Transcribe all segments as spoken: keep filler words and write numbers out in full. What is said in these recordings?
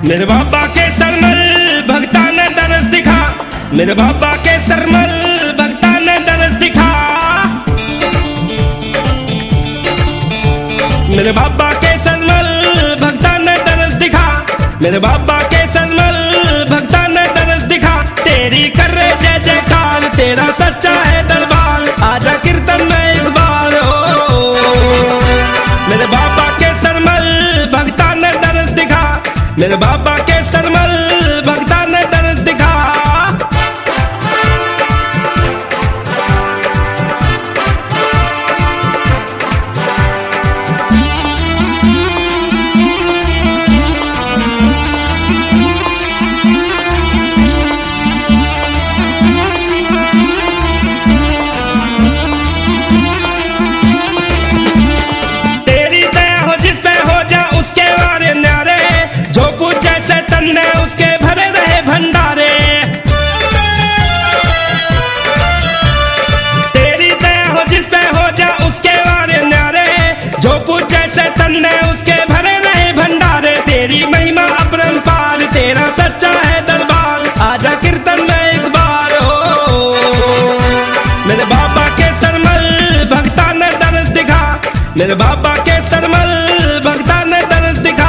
मेरे बाबा के सरमल भक्ता ने दरस दिखा, मेरे बाबा के सरमल भक्ता ने दरस दिखा, मेरे बाबा के सरमल भक्ता ने दरस दिखा, मेरे बाबा के सरमल भक्ता ने दरस दिखा। तेरी कर रे जय जयकार, तेरा सच्चा है दरबार, आजा कीर्तन में एक बार हो। मेरे बाबा के सरमल भक्ता ने दरस दिखा, मेरे बाबा के सरमल भक्ता ने दरस दिखा। तेरी दया हो जिस पे हो जा उसके वारे न्यारे, जो कुछ जैसे तन्ने उसके भरे रहे भंडारे। तेरी दया हो जिस पे हो जा उसके वारे न्यारे, जो कुछ जैसे तन्ने उसके भरे रहे भंडारे। तेरी महिमा अपरंपार, तेरा सच्चा है दरबार, आजा कीर्तन में एक बार हो। मेरे बाबा के सरमल भक्ता ने दरस दिखा, मेरे बाबा के सरमल भक्ता ने दरस दिखा।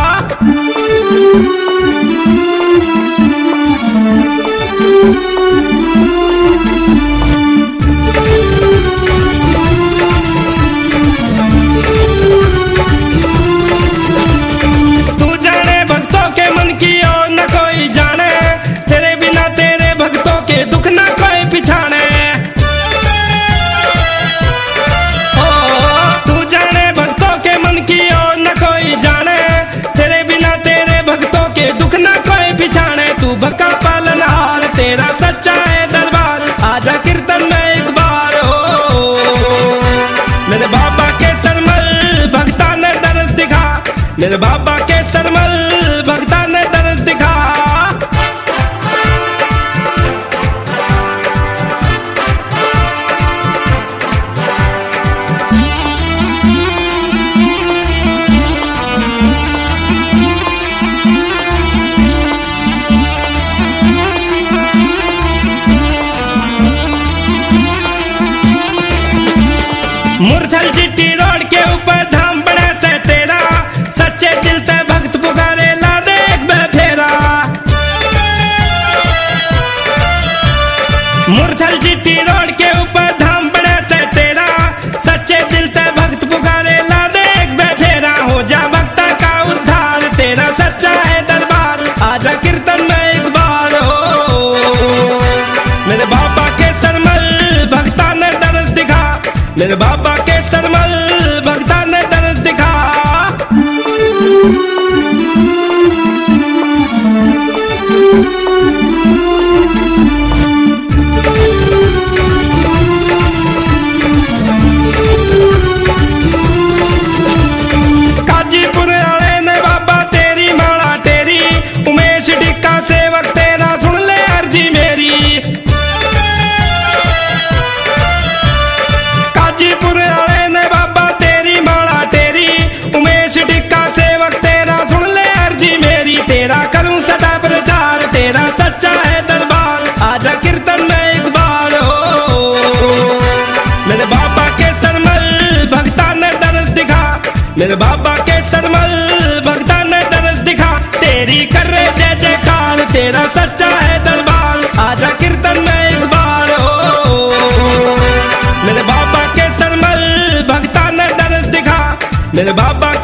तू जाने भक्तों के मन की और न कोई जाने, तेरे बिना तेरे भक्तों के दुख न कोई पिछाने। ओ तू जाने भक्तों के मन की और न कोई जाने, तेरे बिना तेरे भक्तों के दुख न कोई पिछाने। तू भक्का पालनहार, तेरा सच्चा है दरबार, आजा कीर्तन में एक बार हो। मेरे बाबा के सरमल भक्ता ने दरस दिखा, मेरे बाबा के सरमल भक्ता ने दरस दिखा। मुरथल चिट्टी रोड के ऊपर धाम बड़ा से तेरा, सच्चे दिल ते भक्त पुकारे ला दे एक बार फेरा। मुरथल चिट्टी रोड के ऊपर धाम बड़ा से तेरा, सच्चे दिल ते भक्त पुकारे ला दे एक बार फेरा। हो जा भक्ता का उद्धार, तेरा सच्चा है दरबार, आजा कीर्तन में एक बार हो। मेरे बाबा के सरमल भक्ता ने दरस दिखा, मेरे बाबा के सरमल भक्ता ने दरस दिखा। काजीपुर आले ने बाबा तेरी माला तेरी, उमेश डिक्का सेवक तेरा सुन ले अर्जी मेरी। काजीपुर आले ने बाबा तेरी माला तेरी, उमेश डिक्का सेवक तेरा सुन ले अर्जी मेरी। तेरा करूं सदा प्रचार, तेरा सच्चा है दरबार, आजा कीर्तन में एक बार हो। मेरे बाबा के सरमल भक्ता ने दरस दिखा, मेरे बाबा के सरमल भक्ता ने दरस दिखा। तेरी कर रे जय जयकार, तेरा सच्चा है दरबार, आजा कीर्तन में एक बार हो। मेरे बाबा के सरमल भक्ता ने दरस दिखा, मेरे बाबा